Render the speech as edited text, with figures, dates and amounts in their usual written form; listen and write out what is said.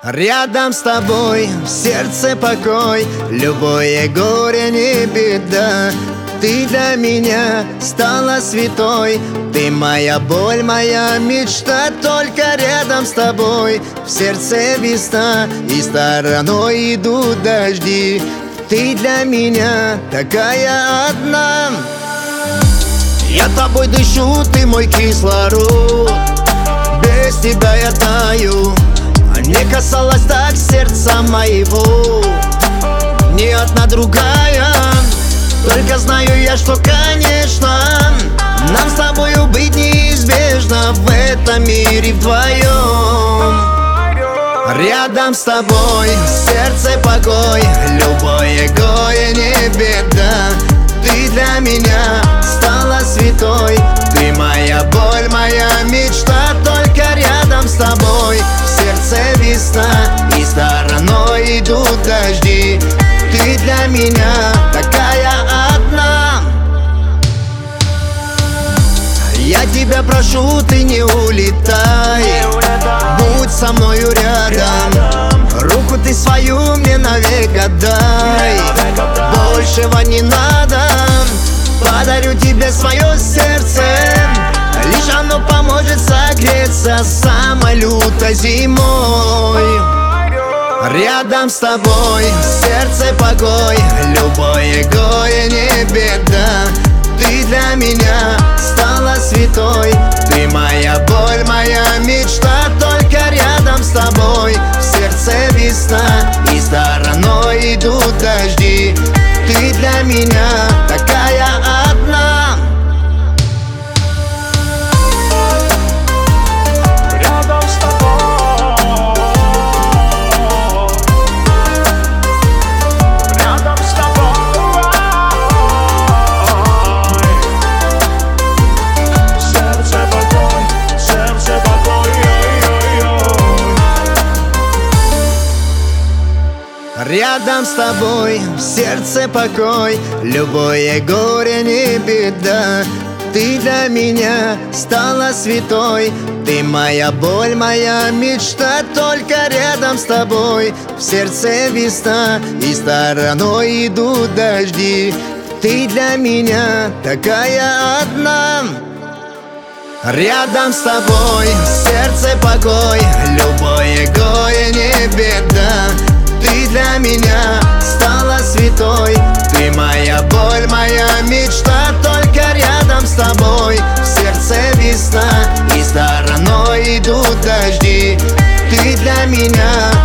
Рядом с тобой в сердце покой, любое горе не беда. Ты для меня стала святой, ты моя боль, моя мечта. Только рядом с тобой в сердце весна, и стороной идут дожди. Ты для меня такая одна. Я тобой дышу, ты мой кислород. Без тебя я таю. Не касалась так сердца моего ни одна другая. Только знаю я, что, конечно, нам с тобою быть неизбежно в этом мире вдвоем. Рядом с тобой в сердце покой, любое горе не беда. Ты для меня стала святой, ты моя боль, моя мечта. Только рядом с тобой в сердце весна, и стороной идут дожди. Ты для меня такая одна. Я тебя прошу, ты не улетай, будь со мною рядом. Руку ты свою мне навек отдай, большего не надо. Подарю тебе свое сердце, лишь оно поможет согреться самой лютой зимой. Рядом с тобой в сердце покой, любое горе не беда. Ты для меня стала святой, ты моя боль, моя мечта. Только рядом с тобой в сердце весна, и стороной идут дожди. Ты для меня такая одна. Рядом с тобой, рядом с тобой, сердце покой, сердце покой, ой-ой-ой. Рядом с тобой в сердце покой, любое горе не беда. Ты для меня стала святой, ты моя боль, моя мечта. Только рядом с тобой в сердце весна, и стороной идут дожди. Ты для меня такая одна. Рядом с тобой в сердце покой, любое горе не беда. Ты для меня стала святой, ты моя боль, моя мечта. Только рядом с тобой в сердце весна, и стороной идут дожди. Ты для меня